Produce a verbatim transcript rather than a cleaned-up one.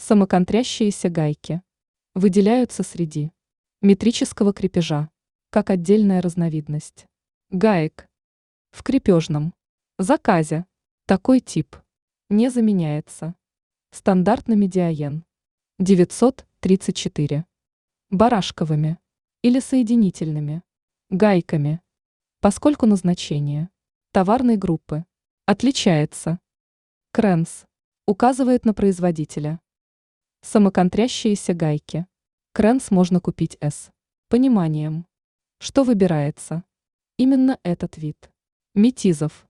Самоконтрящиеся гайки выделяются среди метрического крепежа, как отдельная разновидность гаек. В крепежном заказе такой тип не заменяется. Стандартный медиаен девятьсот тридцать четыре барашковыми или соединительными гайками, поскольку назначение товарной группы отличается. Кренс указывает на производителя. Самоконтрящиеся гайки. Кренс можно купить с пониманием, что выбирается именно этот вид метизов.